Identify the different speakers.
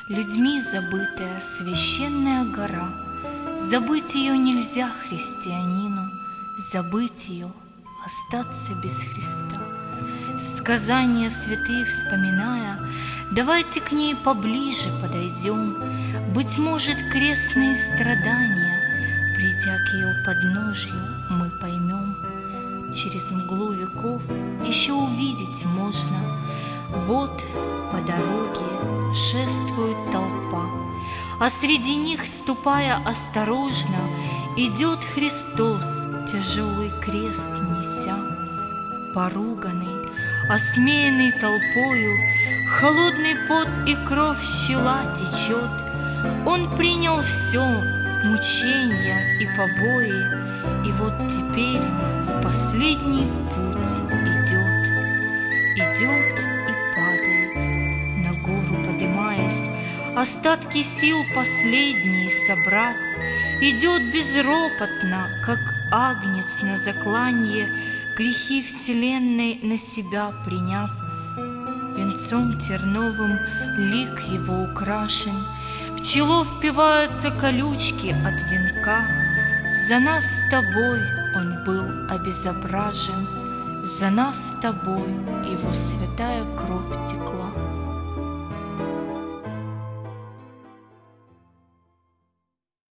Speaker 1: Людьми забытая священная гора, забыть ее нельзя христианину, забыть ее, остаться без Христа. Сказания святые вспоминая, давайте к ней поближе подойдем. Быть может, крестные страдания, придя к ее подножью, мы поймем. Через мглу веков еще увидеть можно. Вот по дороге шествует толпа, а среди них, ступая осторожно, идет Христос, тяжелый крест неся. Поруганный, осмеянный толпою, холодный пот и кровь щела течет. Он принял все, мучения и побои, и вот теперь в последний путь идет. Идет и падает, на гору подымаясь, остатки сил последние собрав, идет безропотно, как агнец на закланье, грехи вселенной на себя приняв. Венцом терновым лик его украшен, в чело впиваются колючки от венка. За нас с тобой он был обезображен, за нас с тобой его святая кровь текла.